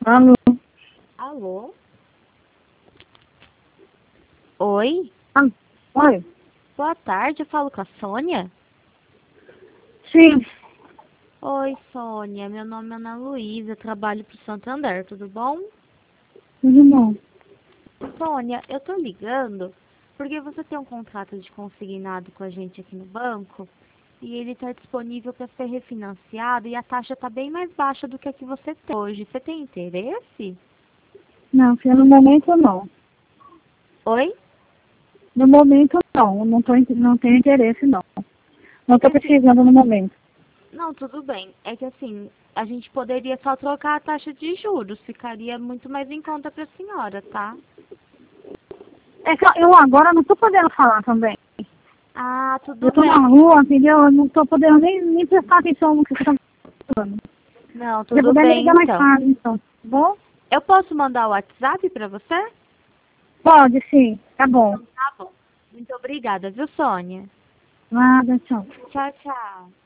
Alô? Alô? Oi? Ah, oi? Boa tarde, eu falo com a Sônia? Sim, Oi, Sônia, meu nome é Ana Luísa, eu trabalho pro Santander, tudo bom? tudo bom. Sônia, eu tô ligando porque você tem um contrato de consignado com a gente aqui no banco e ele tá disponível para ser refinanciado e a taxa tá bem mais baixa do que a que você tem hoje. Você tem interesse? Não, filha, no momento não. Oi? No momento não, não tenho interesse não. Não É que estou assim, pesquisando no momento. não, tudo bem. É que assim, a gente poderia só trocar a taxa de juros, ficaria muito mais em conta pra senhora, tá? É que eu agora não estou podendo falar também. Ah, Eu tudo estou bem. na rua, entendeu? Eu não estou podendo nem prestar atenção no que você está falando. Não, Se você tudo puder me bem ligar mais então. tarde, então. Tá bom? Eu posso mandar o WhatsApp pra você? Pode, sim. Tá bom. Tá bom. Muito obrigada, viu, Sônia? Nada, tchau. Tchau, tchau.